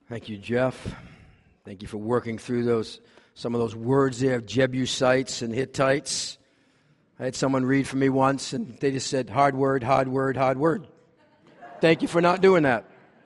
Thank you, Jeff. Thank you for working through some of those words there of Jebusites and Hittites. I had someone read for me once, and they just said, hard word, hard word, hard word. Thank you for not doing that.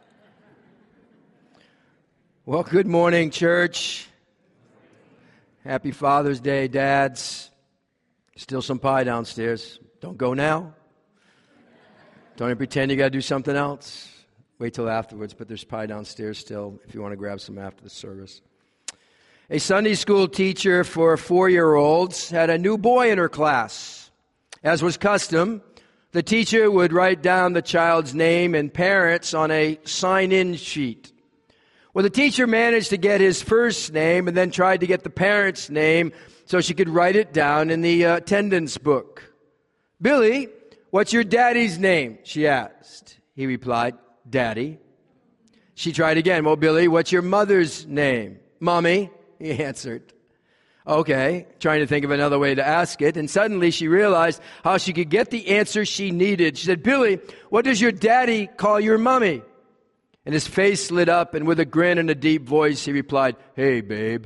Well, good morning, church. Happy Father's Day, dads. Still some pie downstairs. Don't go now. Don't even pretend you got to do something else. Wait till afterwards, but there's pie downstairs still if you want to grab some after the service. A Sunday school teacher for 4-year-olds had a new boy in her class. As was custom, the teacher would write down the child's name and parents on a sign-in sheet. Well, the teacher managed to get his first name and then tried to get the parent's name so she could write it down in the attendance book. "Billy, what's your daddy's name?" she asked. He replied, "Daddy." She tried again. "Well, Billy, what's your mother's name?" "Mommy," he answered. Okay, trying to think of another way to ask it, and suddenly she realized how she could get the answer she needed. She said, "Billy, what does your daddy call your mommy?" And his face lit up, and with a grin and a deep voice, he replied, "Hey, babe."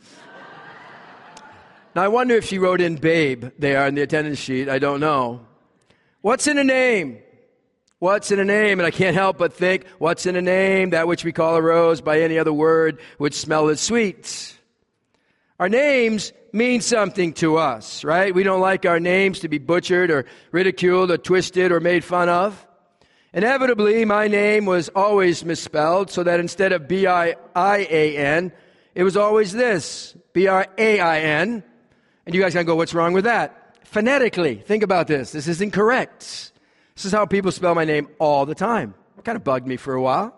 Now, I wonder if she wrote in babe there in the attendance sheet. I don't know. What's in a name? What's in a name? And I can't help but think, what's in a name? That which we call a rose by any other word would smell as sweet. Our names mean something to us, right? We don't like our names to be butchered or ridiculed or twisted or made fun of. Inevitably, my name was always misspelled, so that instead of B-I-I-A-N, it was always this, B-R-A-I-N. And you guys can go, what's wrong with that? Phonetically, think about this. This is incorrect. This is how people spell my name all the time. It kind of bugged me for a while.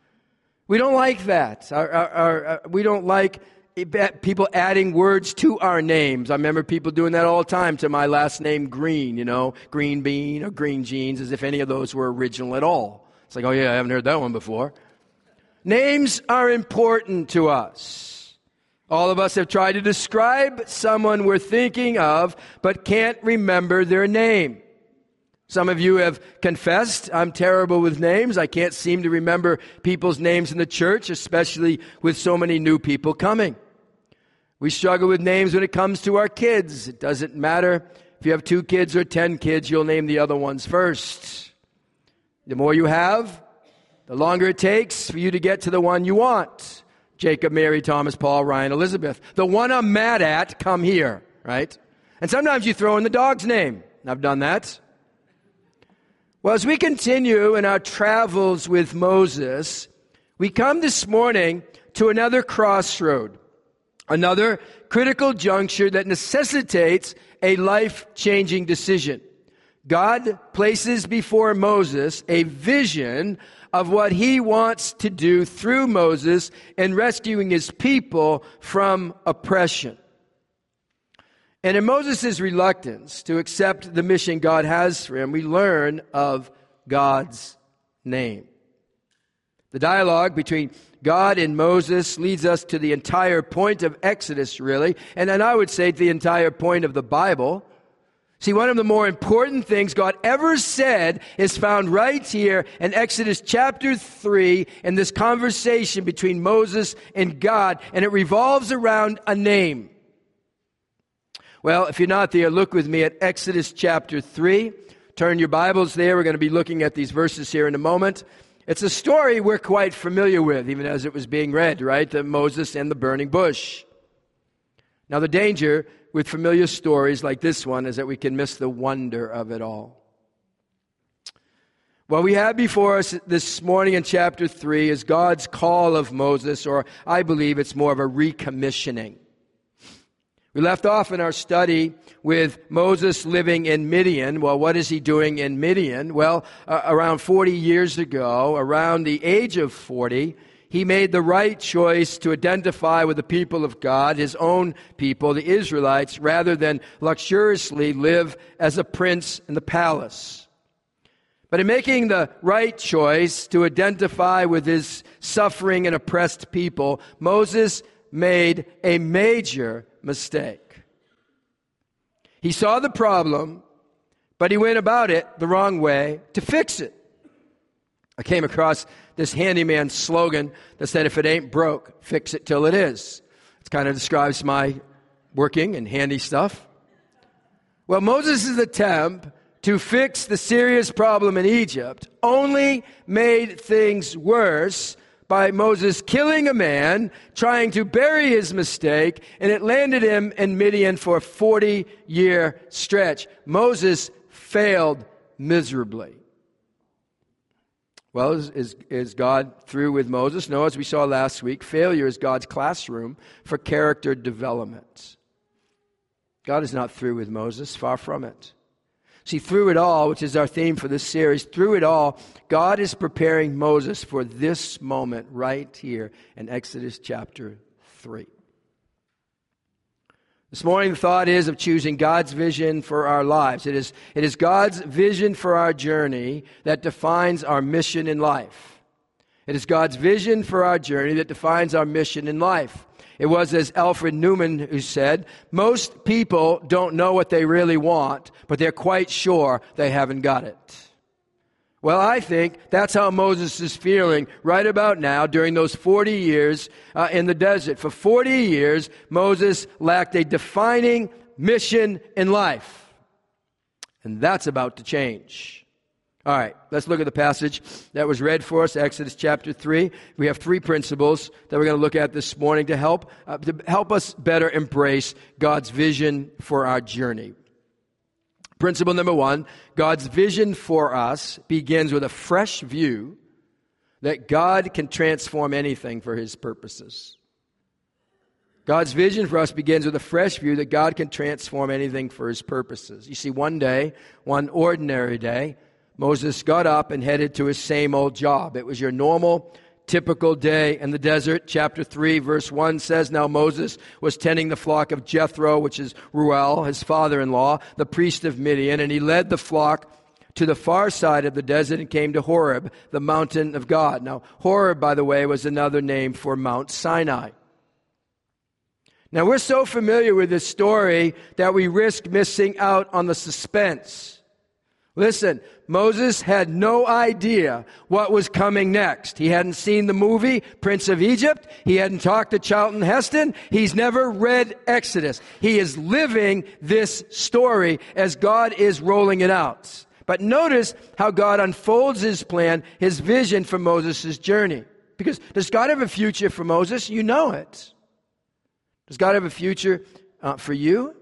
We don't like that. We don't like people adding words to our names. I remember people doing that all the time to my last name, Green, Green Bean or Green Jeans, as if any of those were original at all. It's like, oh yeah, I haven't heard that one before. Names are important to us. All of us have tried to describe someone we're thinking of, but can't remember their name. Some of you have confessed, I'm terrible with names. I can't seem to remember people's names in the church, especially with so many new people coming. We struggle with names when it comes to our kids. It doesn't matter if you have 2 kids or 10 kids, you'll name the other ones first. The more you have, the longer it takes for you to get to the one you want. Jacob, Mary, Thomas, Paul, Ryan, Elizabeth. The one I'm mad at, come here, right? And sometimes you throw in the dog's name. I've done that. Well, as we continue in our travels with Moses, we come this morning to another crossroad, another critical juncture that necessitates a life-changing decision. God places before Moses a vision of what he wants to do through Moses in rescuing his people from oppression. And in Moses' reluctance to accept the mission God has for him, we learn of God's name. The dialogue between God and Moses leads us to the entire point of Exodus, really, and then I would say the entire point of the Bible. See, one of the more important things God ever said is found right here in Exodus chapter 3 in this conversation between Moses and God, and it revolves around a name. Well, if you're not there, look with me at Exodus chapter 3. Turn your Bibles there. We're going to be looking at these verses here in a moment. It's a story we're quite familiar with, even as it was being read, right? Moses and the burning bush. Now, the danger with familiar stories like this one is that we can miss the wonder of it all. What we have before us this morning in chapter 3 is God's call of Moses, or I believe it's more of a recommissioning. We left off in our study with Moses living in Midian. Well, what is he doing in Midian? Well, around 40 years ago, around the age of 40, he made the right choice to identify with the people of God, his own people, the Israelites, rather than luxuriously live as a prince in the palace. But in making the right choice to identify with his suffering and oppressed people, Moses made a major mistake. He saw the problem, but he went about it the wrong way to fix it. I came across this handyman slogan that said, if it ain't broke, fix it till it is. It kind of describes my working and handy stuff. Well, Moses' attempt to fix the serious problem in Egypt only made things worse by Moses killing a man, trying to bury his mistake, and it landed him in Midian for a 40-year stretch. Moses failed miserably. Well, is God through with Moses? No, as we saw last week, failure is God's classroom for character development. God is not through with Moses, far from it. See, through it all, which is our theme for this series, through it all, God is preparing Moses for this moment right here in Exodus chapter 3. This morning, the thought is of choosing God's vision for our lives. It is God's vision for our journey that defines our mission in life. It is God's vision for our journey that defines our mission in life. It was, as Alfred Newman who said, most people don't know what they really want, but they're quite sure they haven't got it. Well, I think that's how Moses is feeling right about now during those 40 years in the desert. For 40 years, Moses lacked a defining mission in life. And that's about to change. All right, let's look at the passage that was read for us, Exodus chapter 3. We have three principles that we're going to look at this morning to help us better embrace God's vision for our journey. Principle number one, God's vision for us begins with a fresh view that God can transform anything for His purposes. God's vision for us begins with a fresh view that God can transform anything for His purposes. You see, one day, one ordinary day, Moses got up and headed to his same old job. It was your normal, typical day in the desert. Chapter 3, verse 1 says, now Moses was tending the flock of Jethro, which is Reuel, his father-in-law, the priest of Midian, and he led the flock to the far side of the desert and came to Horeb, the mountain of God. Now, Horeb, by the way, was another name for Mount Sinai. Now, we're so familiar with this story that we risk missing out on the suspense. Listen, Moses had no idea what was coming next. He hadn't seen the movie Prince of Egypt. He hadn't talked to Charlton Heston. He's never read Exodus. He is living this story as God is rolling it out. But notice how God unfolds His plan, His vision for Moses' journey. Because does God have a future for Moses? You know it. Does God have a future for you?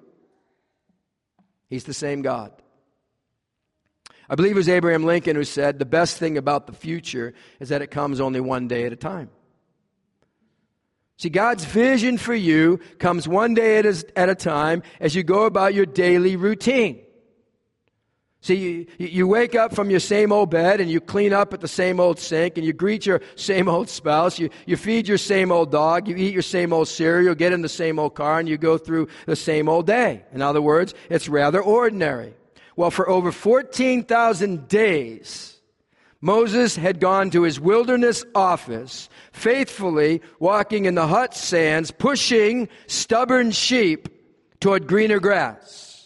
He's the same God. I believe it was Abraham Lincoln who said, the best thing about the future is that it comes only one day at a time. See, God's vision for you comes one day at a time as you go about your daily routine. See, you wake up from your same old bed and you clean up at the same old sink and you greet your same old spouse. You feed your same old dog. You eat your same old cereal, get in the same old car, and you go through the same old day. In other words, it's rather ordinary. Well, for over 14,000 days, Moses had gone to his wilderness office, faithfully walking in the hot sands, pushing stubborn sheep toward greener grass.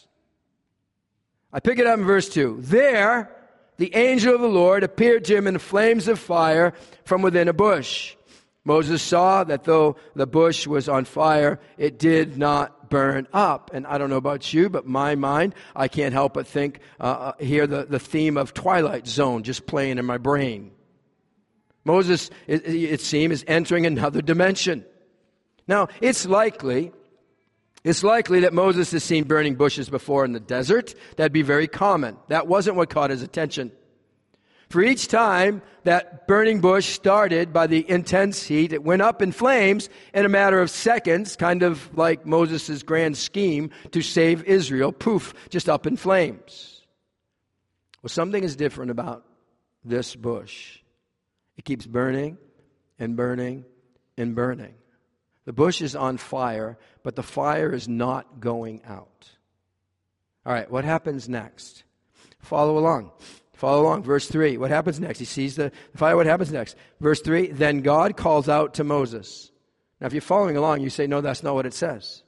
I pick it up in verse 2. There, the angel of the Lord appeared to him in flames of fire from within a bush. Moses saw that though the bush was on fire, it did not burn up. And I don't know about you, but my mind, I can't help but hear the theme of Twilight Zone just playing in my brain. Moses, it seems, is entering another dimension. Now, it's likely that Moses has seen burning bushes before in the desert. That'd be very common. That wasn't what caught his attention. For each time that burning bush started by the intense heat, it went up in flames in a matter of seconds, kind of like Moses' grand scheme to save Israel. Poof, just up in flames. Well, something is different about this bush. It keeps burning and burning and burning. The bush is on fire, but the fire is not going out. All right, what happens next? Follow along. Verse 3. What happens next? He sees the fire. What happens next? Verse 3. Then God calls out to Moses. Now, if you're following along, you say, no, that's not what it says.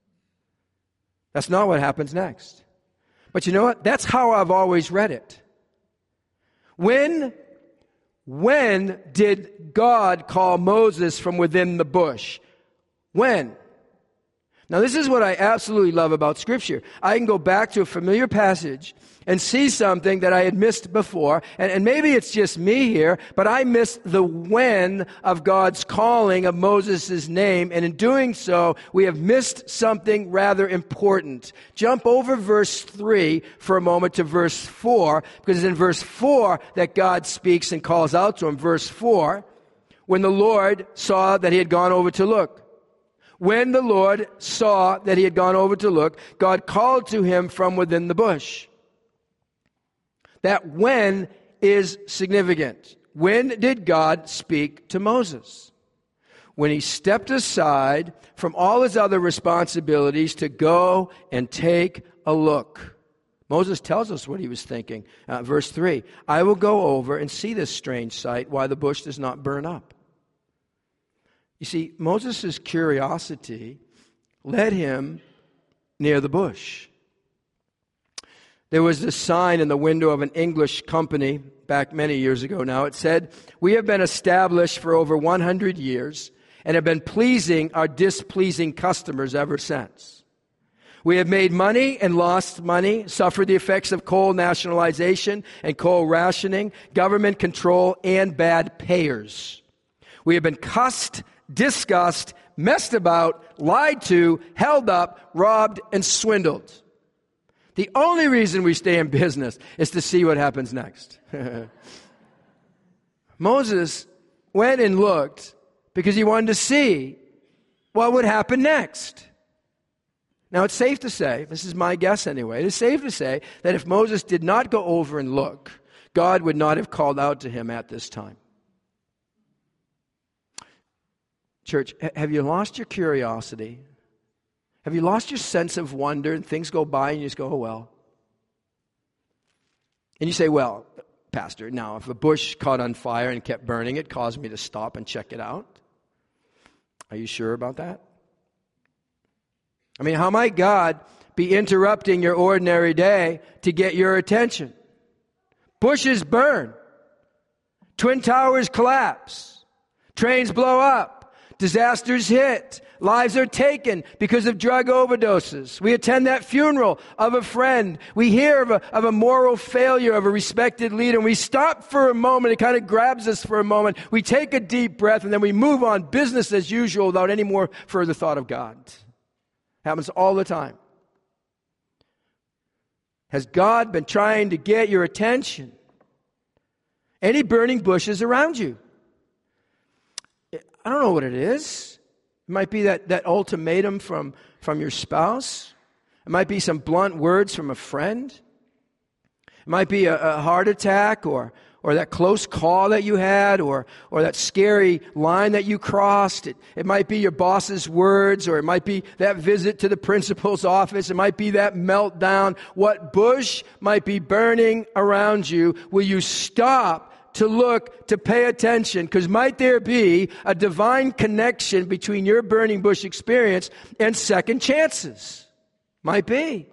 That's not what happens next. But you know what? That's how I've always read it. When When did God call Moses from within the bush? When? Now, this is what I absolutely love about Scripture. I can go back to a familiar passage and see something that I had missed before. And maybe it's just me here, but I missed the when of God's calling of Moses' name. And in doing so, we have missed something rather important. Jump over verse 3 for a moment to verse 4, because it's in verse 4 that God speaks and calls out to him. Verse 4, when the Lord saw that he had gone over to look. When the Lord saw that he had gone over to look, God called to him from within the bush. That when is significant. When did God speak to Moses? When he stepped aside from all his other responsibilities to go and take a look. Moses tells us what he was thinking. Verse 3, I will go over and see this strange sight, why the bush does not burn up. You see, Moses' curiosity led him near the bush. There was this sign in the window of an English company back many years ago now. It said, we have been established for over 100 years and have been pleasing our displeasing customers ever since. We have made money and lost money, suffered the effects of coal nationalization and coal rationing, government control, and bad payers. We have been cussed, discussed, messed about, lied to, held up, robbed, and swindled. The only reason we stay in business is to see what happens next. Moses went and looked because he wanted to see what would happen next. Now, it's safe to say, this is my guess anyway, it is safe to say that if Moses did not go over and look, God would not have called out to him at this time. Church, have you lost your curiosity? Have you lost your sense of wonder and things go by and you just go, oh, well. And you say, well, Pastor, now if a bush caught on fire and kept burning, it caused me to stop and check it out. Are you sure about that? I mean, how might God be interrupting your ordinary day to get your attention? Bushes burn. Twin towers collapse. Trains blow up. Disasters hit. Lives are taken because of drug overdoses. We attend that funeral of a friend. We hear of a moral failure of a respected leader, and we stop for a moment. It kind of grabs us for a moment. We take a deep breath, and then we move on business as usual without any more further thought of God. Happens all the time. Has God been trying to get your attention? Any burning bushes around you? I don't know what it is. It might be that ultimatum from your spouse. It might be some blunt words from a friend. It might be a heart attack or that close call that you had or that scary line that you crossed. It might be your boss's words, or it might be that visit to the principal's office. It might be that meltdown. What bush might be burning around you? Will you stop to look, to pay attention? Because might there be a divine connection between your burning bush experience and second chances? Might be.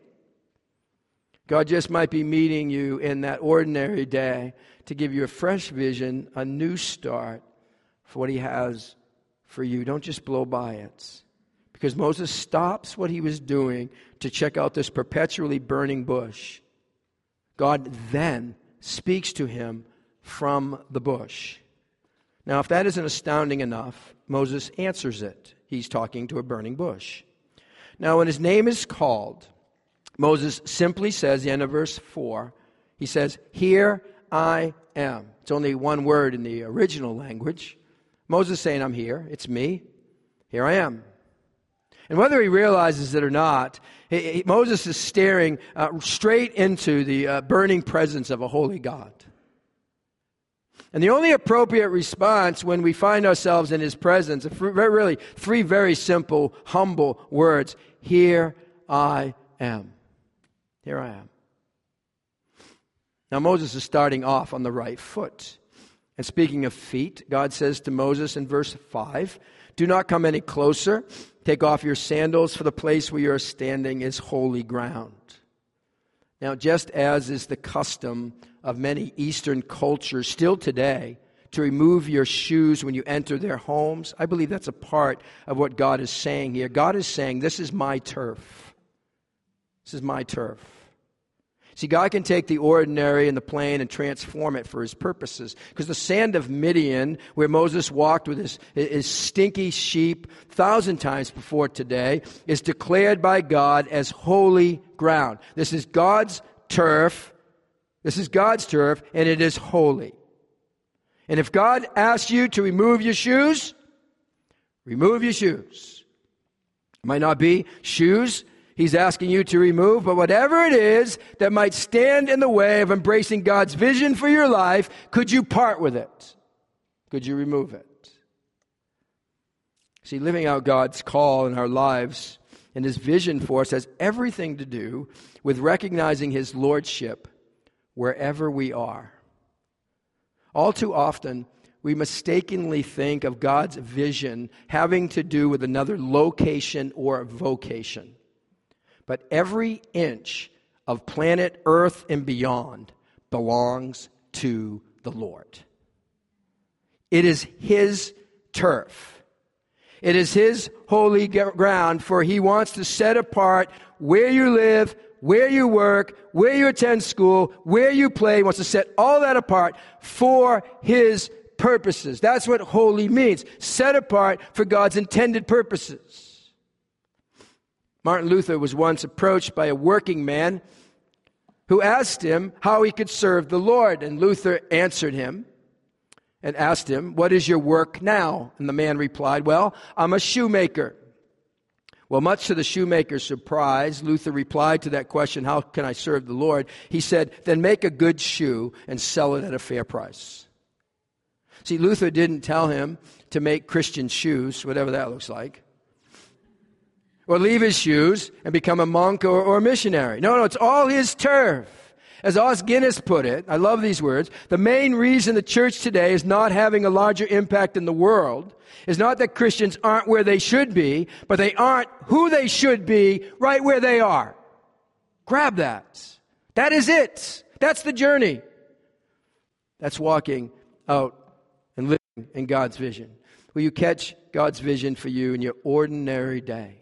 God just might be meeting you in that ordinary day to give you a fresh vision, a new start for what he has for you. Don't just blow by it. Because Moses stops what he was doing to check out this perpetually burning bush. God then speaks to him from the bush. Now, if that isn't astounding enough, Moses answers it. He's talking to a burning bush. Now, when his name is called, Moses simply says, the end of verse 4, he says, "Here I am." It's only one word in the original language. Moses is saying, I'm here. It's me. Here I am. And whether he realizes it or not, Moses is staring straight into the burning presence of a holy God. And the only appropriate response when we find ourselves in his presence are really three very simple, humble words. Here I am. Here I am. Now Moses is starting off on the right foot. And speaking of feet, God says to Moses in verse 5, "Do not come any closer. Take off your sandals, for the place where you are standing is holy ground." Now, just as is the custom of many Eastern cultures still today, to remove your shoes when you enter their homes. I believe that's a part of what God is saying here. God is saying, this is my turf. This is my turf. See, God can take the ordinary and the plain and transform it for his purposes. Because the sand of Midian, where Moses walked with his stinky sheep 1,000 times before today, is declared by God as holy ground. This is God's turf. This is God's turf, and it is holy. And if God asks you to remove your shoes, remove your shoes. It might not be shoes he's asking you to remove, but whatever it is that might stand in the way of embracing God's vision for your life, could you part with it? Could you remove it? See, living out God's call in our lives and his vision for us has everything to do with recognizing his lordship wherever we are. All too often, we mistakenly think of God's vision having to do with another location or vocation. But every inch of planet Earth and beyond belongs to the Lord. It is his turf. It is his holy ground, for he wants to set apart where you live, where you work, where you attend school, where you play. He wants to set all that apart for his purposes. That's what holy means. Set apart for God's intended purposes. Martin Luther was once approached by a working man who asked him how he could serve the Lord. And Luther answered him and asked him, "What is your work now?" And the man replied, "Well, I'm a shoemaker." Well, much to the shoemaker's surprise, Luther replied to that question, "How can I serve the Lord?" He said, "Then make a good shoe and sell it at a fair price." See, Luther didn't tell him to make Christian shoes, whatever that looks like, or leave his shoes and become a monk or a missionary. No, it's all his turf. As Os Guinness put it, I love these words, the main reason the church today is not having a larger impact in the world is not that Christians aren't where they should be, but they aren't who they should be right where they are. Grab that. That is it. That's the journey. That's walking out and living in God's vision. Will you catch God's vision for you in your ordinary day?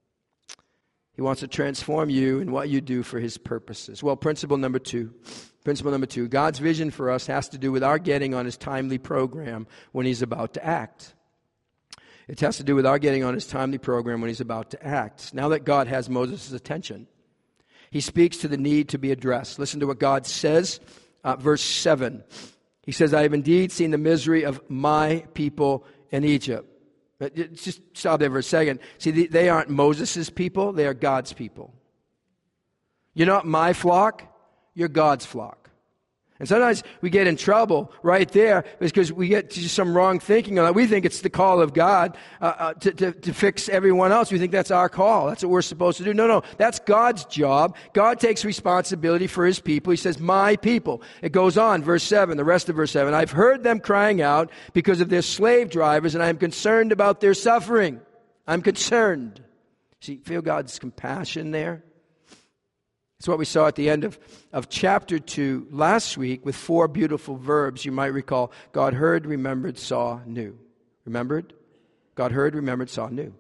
He wants to transform you and what you do for his purposes. Well, principle number two, God's vision for us has to do with our getting on his timely program when he's about to act. It has to do with our getting on his timely program when he's about to act. Now that God has Moses' attention, he speaks to the need to be addressed. Listen to what God says, verse 7. He says, "I have indeed seen the misery of my people in Egypt." Just stop there for a second. See, they aren't Moses' people. They are God's people. You're not my flock. You're God's flock. And sometimes we get in trouble right there because we get to some wrong thinking. We think it's the call of God to fix everyone else. We think that's our call. That's what we're supposed to do. No. That's God's job. God takes responsibility for his people. He says, my people. It goes on, verse 7, the rest of verse 7. I've heard them crying out because of their slave drivers, and I am concerned about their suffering. I'm concerned. See, feel God's compassion there? It's what we saw at the end of chapter 2 last week with 4 beautiful verbs you might recall. God heard, remembered, saw, knew. Remembered? God heard, remembered, saw, knew.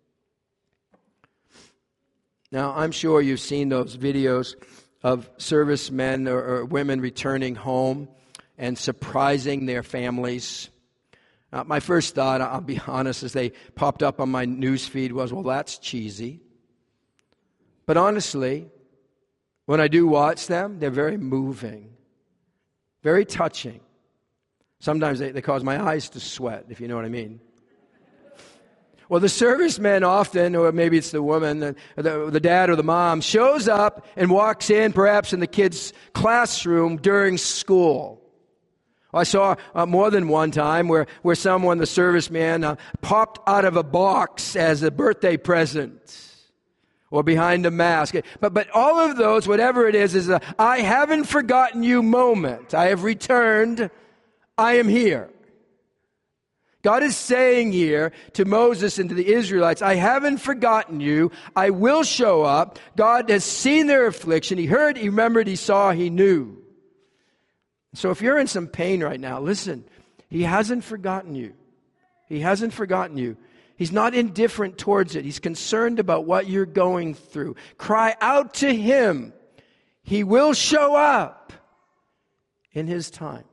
Now, I'm sure you've seen those videos of servicemen or women returning home and surprising their families. My first thought, I'll be honest, as they popped up on my news feed was, well, that's cheesy. But honestly, when I do watch them, they're very moving, very touching. Sometimes they cause my eyes to sweat, if you know what I mean. Well, the serviceman often, or maybe it's the woman, the dad or the mom, shows up and walks in, perhaps in the kid's classroom during school. I saw more than one time where someone, the serviceman, popped out of a box as a birthday present. Or behind a mask. But all of those, whatever it is a I haven't forgotten you moment. I have returned. I am here. God is saying here to Moses and to the Israelites, I haven't forgotten you. I will show up. God has seen their affliction. He heard, he remembered, he saw, he knew. So if you're in some pain right now, listen. He hasn't forgotten you. He hasn't forgotten you. He's not indifferent towards it. He's concerned about what you're going through. Cry out to Him. He will show up in His time.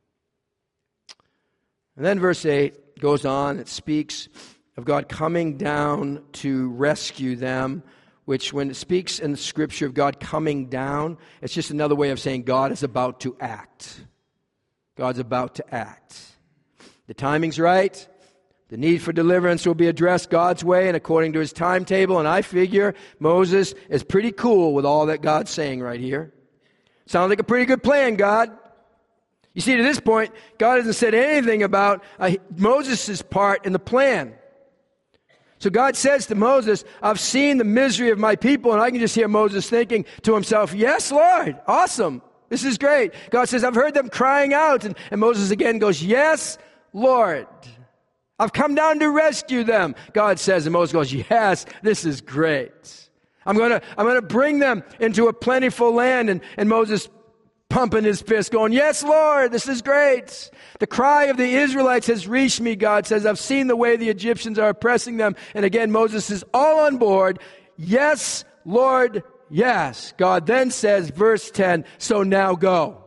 And then verse 8 goes on. It speaks of God coming down to rescue them, which when it speaks in the Scripture of God coming down, it's just another way of saying God is about to act. God's about to act. The timing's right. The need for deliverance will be addressed God's way and according to His timetable. And I figure Moses is pretty cool with all that God's saying right here. Sounds like a pretty good plan, God. You see, to this point, God hasn't said anything about Moses' part in the plan. So God says to Moses, I've seen the misery of my people, and I can just hear Moses thinking to himself, yes, Lord, awesome. This is great. God says, I've heard them crying out. And Moses again goes, yes, Lord. I've come down to rescue them, God says. And Moses goes, yes, this is great. I'm going to bring them into a plentiful land. And Moses pumping his fist, going, yes, Lord, this is great. The cry of the Israelites has reached me, God says. I've seen the way the Egyptians are oppressing them. And again, Moses is all on board. Yes, Lord, yes. God then says, verse 10, so now go.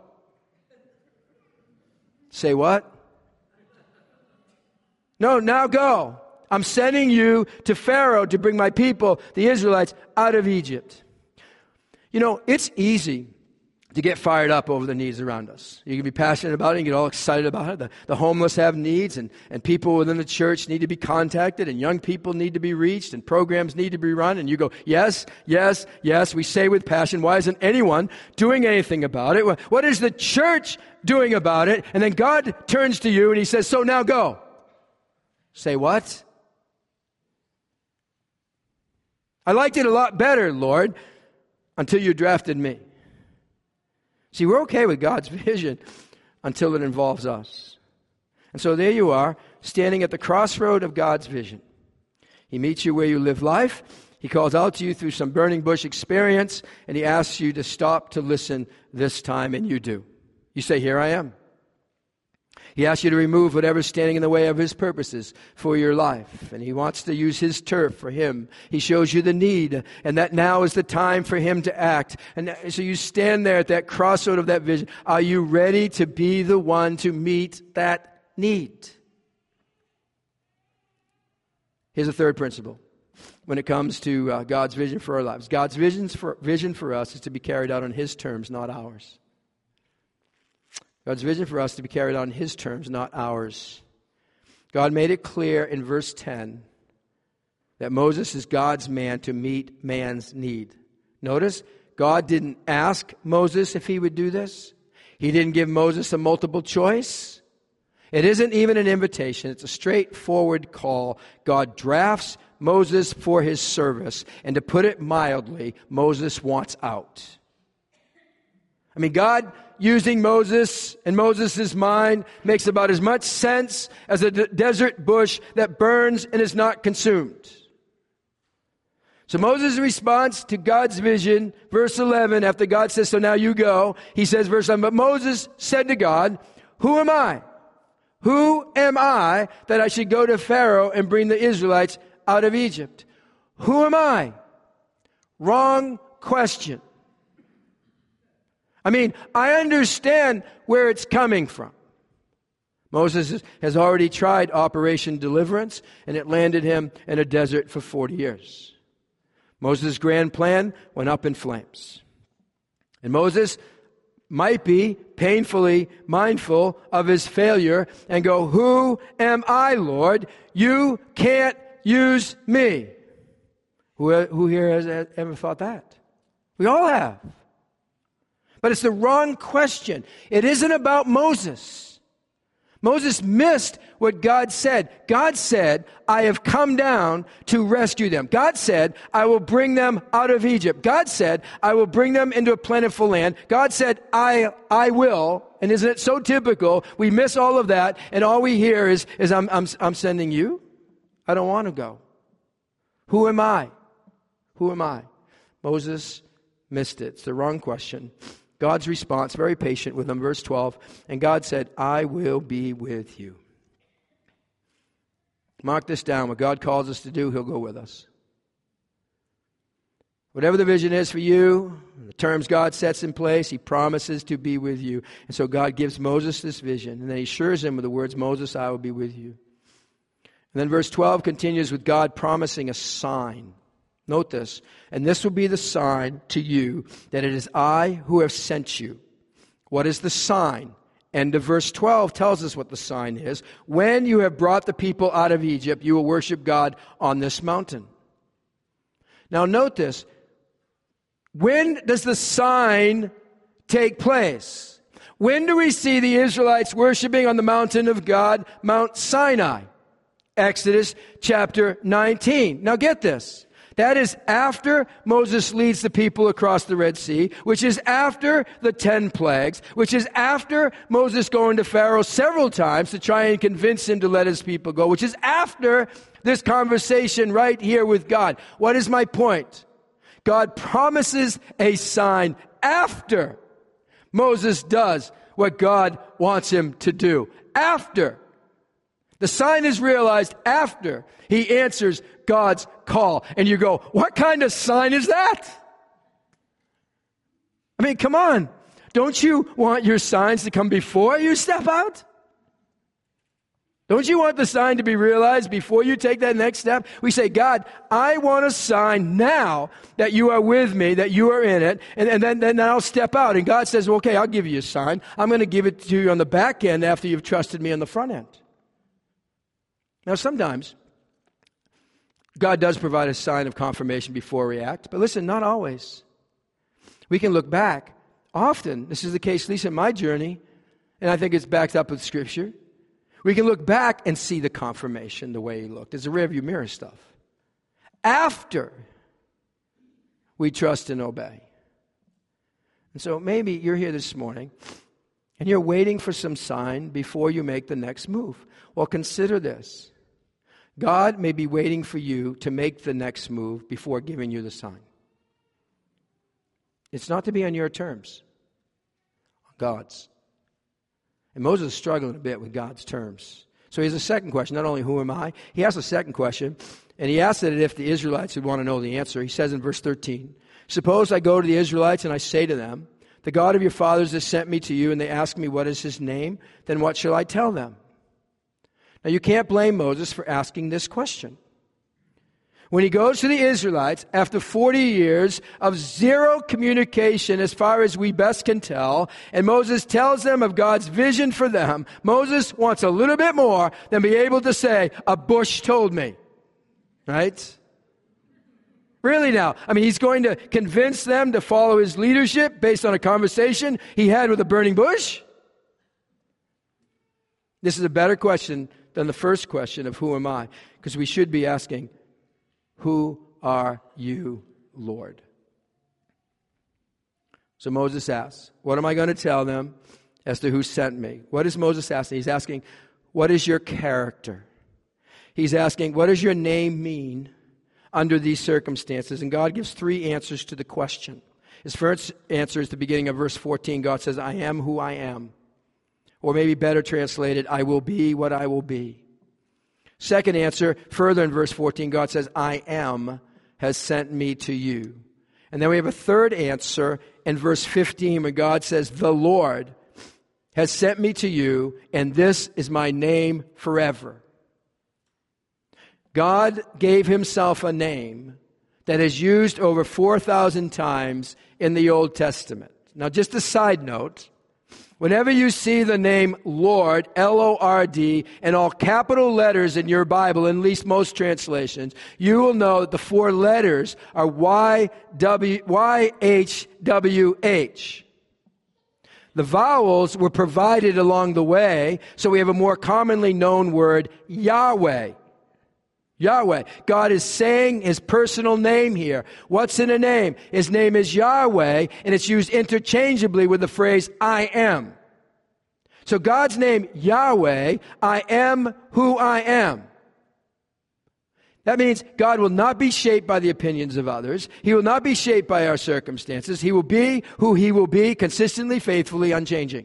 Say what? No, now go. I'm sending you to Pharaoh to bring my people, the Israelites, out of Egypt. You know, it's easy to get fired up over the needs around us. You can be passionate about it and get all excited about it. The homeless have needs, and people within the church need to be contacted, and young people need to be reached, and programs need to be run. And you go, yes, yes, yes. We say with passion, why isn't anyone doing anything about it? What is the church doing about it? And then God turns to you and He says, so now go. Say what? I liked it a lot better, Lord, until you drafted me. See, we're okay with God's vision until it involves us. And so there you are, standing at the crossroad of God's vision. He meets you where you live life. He calls out to you through some burning bush experience, and He asks you to stop to listen this time, and you do. You say, here I am. He asks you to remove whatever's standing in the way of His purposes for your life. And He wants to use His turf for Him. He shows you the need, and that now is the time for Him to act. And so you stand there at that crossroad of that vision. Are you ready to be the one to meet that need? Here's a third principle when it comes to God's vision for our lives. God's vision for us is to be carried out on His terms, not ours. God's vision for us to be carried out on His terms, not ours. God made it clear in verse 10 that Moses is God's man to meet man's need. Notice, God didn't ask Moses if he would do this. He didn't give Moses a multiple choice. It isn't even an invitation. It's a straightforward call. God drafts Moses for His service. And to put it mildly, Moses wants out. I mean, God using Moses in Moses' mind makes about as much sense as a desert bush that burns and is not consumed. So Moses' response to God's vision, verse 11, after God says, so now you go, he says, verse 11, but Moses said to God, who am I? Who am I that I should go to Pharaoh and bring the Israelites out of Egypt? Who am I? Wrong question. I mean, I understand where it's coming from. Moses has already tried Operation Deliverance, and it landed him in a desert for 40 years. Moses' grand plan went up in flames. And Moses might be painfully mindful of his failure and go, who am I, Lord? You can't use me. Who here has ever thought that? We all have. But it's the wrong question. It isn't about Moses. Moses missed what God said. God said, I have come down to rescue them. God said, I will bring them out of Egypt. God said, I will bring them into a plentiful land. God said, I will. And isn't it so typical? We miss all of that, and all we hear is I'm sending you. I don't want to go. Who am I? Who am I? Moses missed it. It's the wrong question. God's response, very patient with them, verse 12, and God said, I will be with you. Mark this down. What God calls us to do, He'll go with us. Whatever the vision is for you, the terms God sets in place, He promises to be with you. And so God gives Moses this vision, and then He assures him with the words, Moses, I will be with you. And then verse 12 continues with God promising a sign. Note this, and this will be the sign to you that it is I who have sent you. What is the sign? End of verse 12 tells us what the sign is. When you have brought the people out of Egypt, you will worship God on this mountain. Now note this. When does the sign take place? When do we see the Israelites worshiping on the mountain of God, Mount Sinai? Exodus chapter 19. Now get this. That is after Moses leads the people across the Red Sea, which is after the 10 plagues, which is after Moses going to Pharaoh several times to try and convince him to let his people go, which is after this conversation right here with God. What is my point? God promises a sign after Moses does what God wants him to do. After. The sign is realized after he answers God's call. And you go, what kind of sign is that? I mean, come on. Don't you want your signs to come before you step out? Don't you want the sign to be realized before you take that next step? We say, God, I want a sign now that you are with me, that you are in it, and then I'll step out. And God says, well, okay, I'll give you a sign. I'm going to give it to you on the back end after you've trusted me on the front end. Now, sometimes God does provide a sign of confirmation before we act, but listen, not always. We can look back. Often, this is the case, at least in my journey, and I think it's backed up with Scripture. We can look back and see the confirmation the way He looked. It's a rearview mirror stuff. After we trust and obey. And so maybe you're here this morning and you're waiting for some sign before you make the next move. Well, consider this. God may be waiting for you to make the next move before giving you the sign. It's not to be on your terms, on God's. And Moses is struggling a bit with God's terms. So he has a second question, not only who am I, he asks a second question, and he asks it if the Israelites would want to know the answer. He says in verse 13, suppose I go to the Israelites and I say to them, the God of your fathers has sent me to you, and they ask me what is His name, then what shall I tell them? Now you can't blame Moses for asking this question. When he goes to the Israelites, after 40 years of zero communication as far as we best can tell, and Moses tells them of God's vision for them, Moses wants a little bit more than be able to say, a bush told me. Right? Really now. I mean, he's going to convince them to follow his leadership based on a conversation he had with a burning bush? This is a better question than the first question of who am I? Because we should be asking, who are you, Lord? So Moses asks, what am I going to tell them as to who sent me? What is Moses asking? He's asking, what is your character? He's asking, what does your name mean under these circumstances? And God gives three answers to the question. His first answer is the beginning of verse 14. God says, I am who I am. Or maybe better translated, I will be what I will be. Second answer, further in verse 14, God says, I am has sent me to you. And then we have a third answer in verse 15 when God says, the Lord has sent me to you, and this is my name forever. God gave Himself a name that is used over 4,000 times in the Old Testament. Now, just a side note, whenever you see the name Lord, L-O-R-D, in all capital letters in your Bible, at least most translations, you will know that the four letters are Y-H-W-H. The vowels were provided along the way, so we have a more commonly known word, Yahweh. Yahweh. God is saying His personal name here. What's in a name? His name is Yahweh, and it's used interchangeably with the phrase, I am. So God's name, Yahweh, I am who I am. That means God will not be shaped by the opinions of others. He will not be shaped by our circumstances. He will be who He will be, consistently, faithfully, unchanging.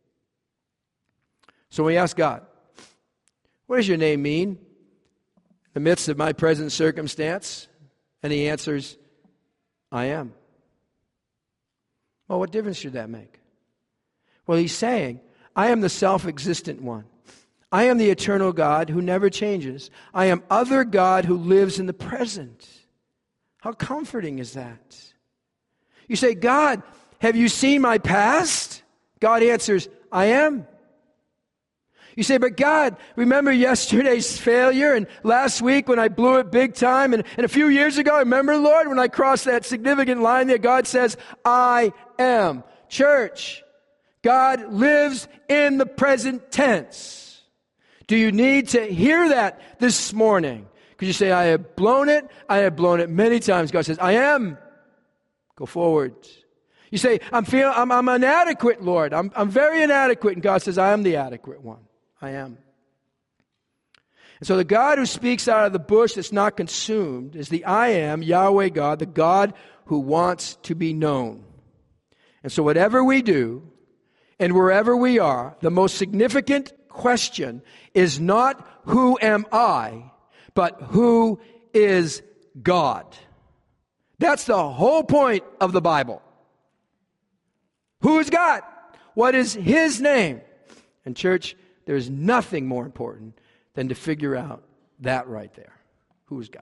So we ask God, what does your name mean in the midst of my present circumstance? And He answers, I am. Well, what difference should that make? Well, He's saying, I am the self-existent one. I am the eternal God who never changes. I am other God who lives in the present. How comforting is that? You say, God, have you seen my past? God answers, I am. You say, but God, remember yesterday's failure and last week when I blew it big time and a few years ago, remember, Lord, when I crossed that significant line there, God says, I am. Church, God lives in the present tense. Do you need to hear that this morning? Because you say, I have blown it. I have blown it many times. God says, I am. Go forward. You say, I'm inadequate, Lord. I'm very inadequate. And God says, I am the adequate one. I am. And so the God who speaks out of the bush that's not consumed is the I am, Yahweh God, the God who wants to be known. And so whatever we do and wherever we are, the most significant question is not who am I, but who is God. That's the whole point of the Bible. Who is God? What is His name? And church, there is nothing more important than to figure out that right there. Who is God?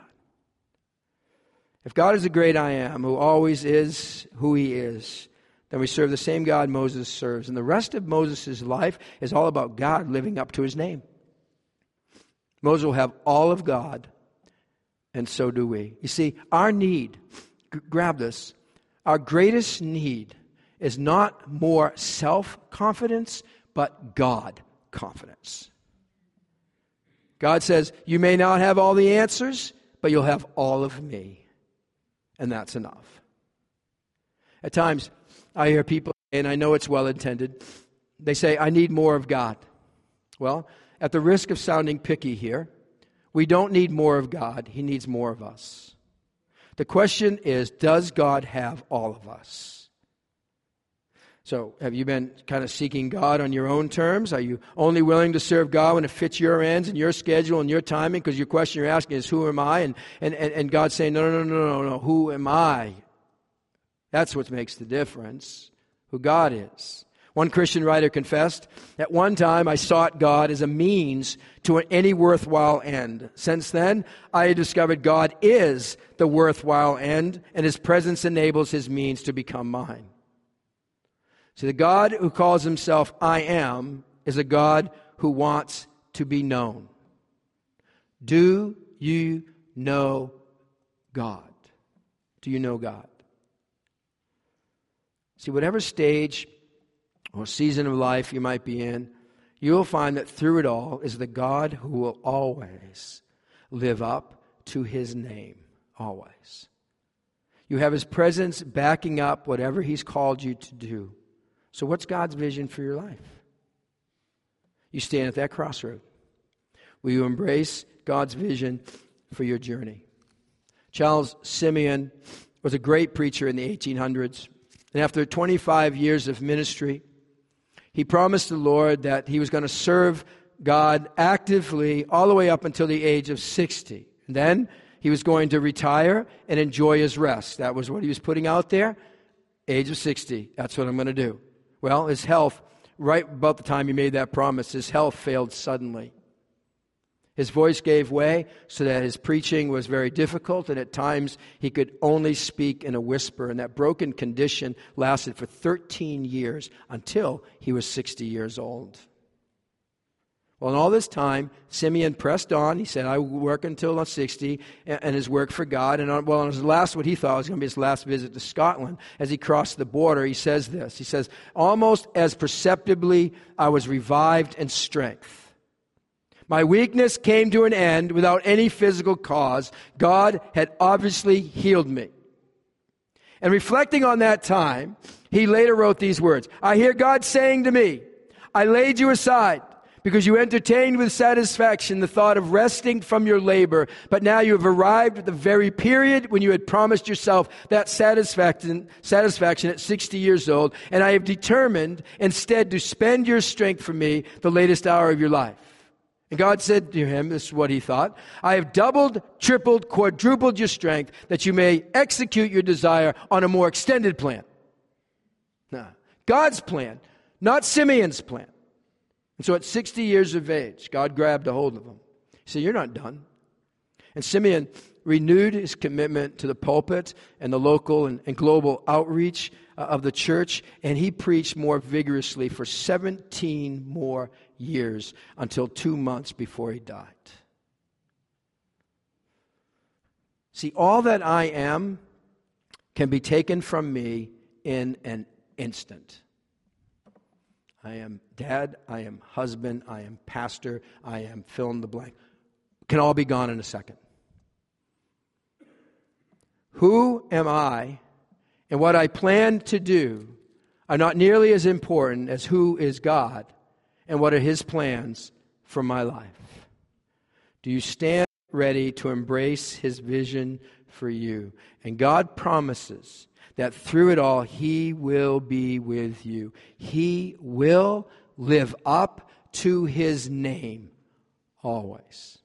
If God is the great I am, who always is who He is, then we serve the same God Moses serves. And the rest of Moses' life is all about God living up to His name. Moses will have all of God, and so do we. You see, our need, grab this, our greatest need is not more self-confidence, but God-confidence. God says, you may not have all the answers, but you'll have all of me. And that's enough. At times, I hear people, and I know it's well-intended, they say, I need more of God. Well, at the risk of sounding picky here, we don't need more of God. He needs more of us. The question is, does God have all of us? So, have you been kind of seeking God on your own terms? Are you only willing to serve God when it fits your ends and your schedule and your timing? Because your question you're asking is, who am I? And God's saying, no, who am I? That's what makes the difference, who God is. One Christian writer confessed, at one time I sought God as a means to any worthwhile end. Since then, I discovered God is the worthwhile end, and His presence enables His means to become mine. See, the God who calls Himself I am is a God who wants to be known. Do you know God? Do you know God? See, whatever stage or season of life you might be in, you will find that through it all is the God who will always live up to His name. Always. You have His presence backing up whatever He's called you to do. So what's God's vision for your life? You stand at that crossroad. Will you embrace God's vision for your journey? Charles Simeon was a great preacher in the 1800s. And after 25 years of ministry, he promised the Lord that he was going to serve God actively all the way up until the age of 60. And then he was going to retire and enjoy his rest. That was what he was putting out there. Age of 60, that's what I'm going to do. Well, his health, right about the time he made that promise, his health failed suddenly. His voice gave way so that his preaching was very difficult, and at times he could only speak in a whisper. And that broken condition lasted for 13 years until he was 60 years old. Well, in all this time, Simeon pressed on. He said, I will work until I'm 60, and his work for God. And on his last, what he thought was going to be his last visit to Scotland, as he crossed the border, he says this. He says, almost as perceptibly, I was revived in strength. My weakness came to an end without any physical cause. God had obviously healed me. And reflecting on that time, he later wrote these words, I hear God saying to me, I laid you aside Because you entertained with satisfaction the thought of resting from your labor, but now you have arrived at the very period when you had promised yourself that satisfaction at 60 years old, and I have determined instead to spend your strength for me the latest hour of your life. And God said to him, this is what he thought, I have doubled, tripled, quadrupled your strength that you may execute your desire on a more extended plan. Now, God's plan, not Simeon's plan. And so at 60 years of age, God grabbed a hold of him. He said, you're not done. And Simeon renewed his commitment to the pulpit and the local and global outreach of the church, and he preached more vigorously for 17 more years until 2 months before he died. See, all that I am can be taken from me in an instant. I am dad, I am husband, I am pastor, I am fill in the blank. Can all be gone in a second. Who am I and what I plan to do are not nearly as important as who is God and what are His plans for my life. Do you stand ready to embrace His vision for you? And God promises that through it all, He will be with you. He will live up to His name always.